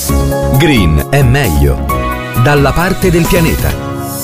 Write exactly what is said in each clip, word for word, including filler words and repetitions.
Green è meglio. Dalla parte del pianeta.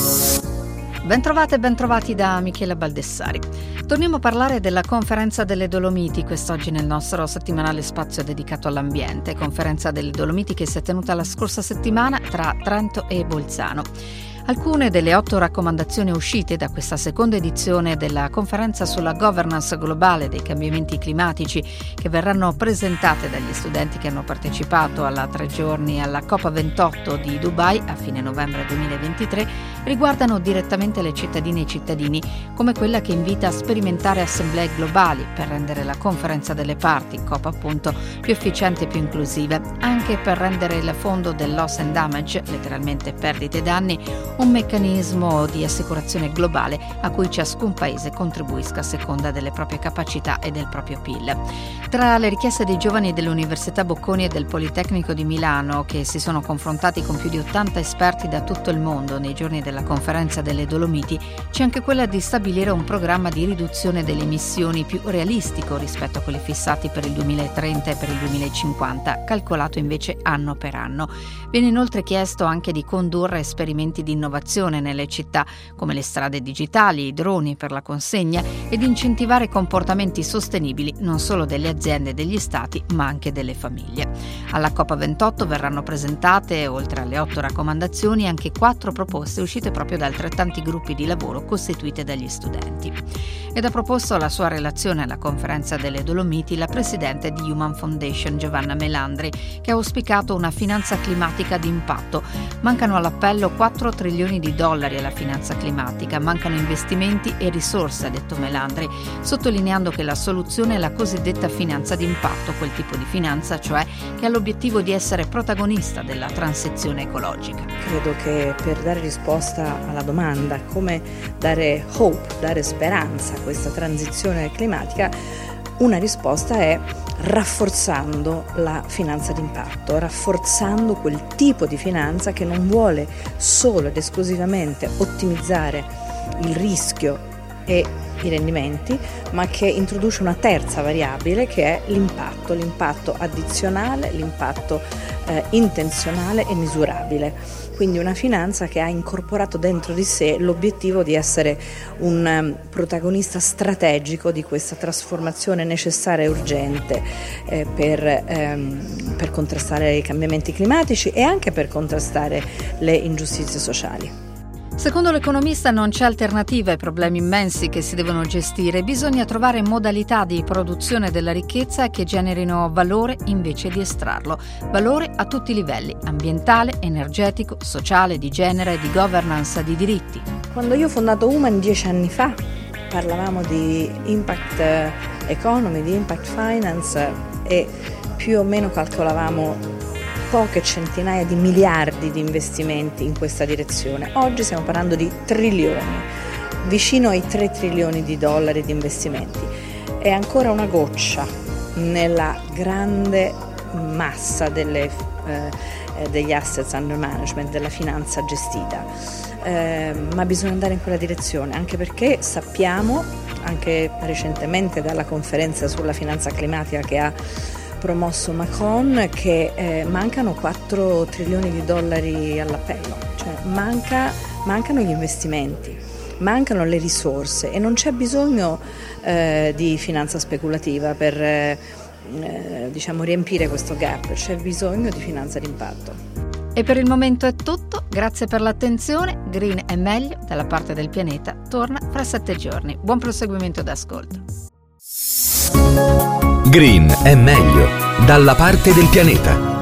Bentrovate e bentrovati da Michela Baldessari. Torniamo a parlare della Conferenza delle Dolomiti, quest'oggi nel nostro settimanale spazio dedicato all'ambiente. Conferenza delle Dolomiti che si è tenuta la scorsa settimana tra Trento e Bolzano. Alcune delle otto raccomandazioni uscite da questa seconda edizione della conferenza sulla governance globale dei cambiamenti climatici, che verranno presentate dagli studenti che hanno partecipato alla tre giorni alla COP ventotto di Dubai a fine novembre duemilaventitré, riguardano direttamente le cittadine e cittadini, come quella che invita a sperimentare assemblee globali per rendere la conferenza delle parti, COP appunto, più efficiente e più inclusiva, anche per rendere il fondo del loss and damage, letteralmente perdite e danni, un meccanismo di assicurazione globale a cui ciascun paese contribuisca a seconda delle proprie capacità e del proprio P I L. Tra le richieste dei giovani dell'Università Bocconi e del Politecnico di Milano, che si sono confrontati con più di ottanta esperti da tutto il mondo nei giorni della conferenza delle Dolomiti, c'è anche quella di stabilire un programma di riduzione delle emissioni più realistico rispetto a quelli fissati per il duemilatrenta e per il duemilacinquanta, calcolato invece anno per anno. Viene inoltre chiesto anche di condurre esperimenti di innovazione nelle città, come le strade digitali, i droni per la consegna, ed incentivare comportamenti sostenibili non solo delle aziende e degli stati, ma anche delle famiglie. Alla COP ventotto verranno presentate, oltre alle otto raccomandazioni, anche quattro proposte uscite proprio da altrettanti gruppi di lavoro costituite dagli studenti. Ed ha proposto la sua relazione alla conferenza delle Dolomiti la presidente di Human Foundation, Giovanna Melandri, che ha auspicato una finanza climatica di impatto. Mancano all'appello quattro trilioni di dollari alla finanza climatica, mancano investimenti e risorse, ha detto Melandri, sottolineando che la soluzione è la cosiddetta finanza d'impatto, quel tipo di finanza cioè che ha l'obiettivo di essere protagonista della transizione ecologica. Credo che per dare risposta alla domanda come dare hope, dare speranza a questa transizione climatica, una risposta è rafforzando la finanza d'impatto, rafforzando quel tipo di finanza che non vuole solo ed esclusivamente ottimizzare il rischio e i rendimenti, ma che introduce una terza variabile che è l'impatto, l'impatto addizionale, l'impatto eh, intenzionale e misurabile. Quindi una finanza che ha incorporato dentro di sé l'obiettivo di essere un um, protagonista strategico di questa trasformazione necessaria e urgente eh, per, ehm, per contrastare i cambiamenti climatici e anche per contrastare le ingiustizie sociali. Secondo l'economista non c'è alternativa ai problemi immensi che si devono gestire, bisogna trovare modalità di produzione della ricchezza che generino valore invece di estrarlo, valore a tutti i livelli, ambientale, energetico, sociale, di genere, di governance, di diritti. Quando io ho fondato Human dieci anni fa parlavamo di impact economy, di impact finance e più o meno calcolavamo poche centinaia di miliardi di investimenti in questa direzione. Oggi stiamo parlando di trilioni, vicino ai tre trilioni di dollari di investimenti. È ancora una goccia nella grande massa delle, eh, degli assets under management, della finanza gestita, eh, ma bisogna andare in quella direzione, anche perché sappiamo, anche recentemente dalla conferenza sulla finanza climatica che ha promosso Macron, che eh, mancano quattro trilioni di dollari all'appello, cioè manca, mancano gli investimenti, mancano le risorse e non c'è bisogno eh, di finanza speculativa per eh, diciamo riempire questo gap, c'è bisogno di finanza d'impatto. E per il momento è tutto, grazie per l'attenzione. Green è meglio, dalla parte del pianeta, torna fra sette giorni. Buon proseguimento d'ascolto. Green è meglio, dalla parte del pianeta.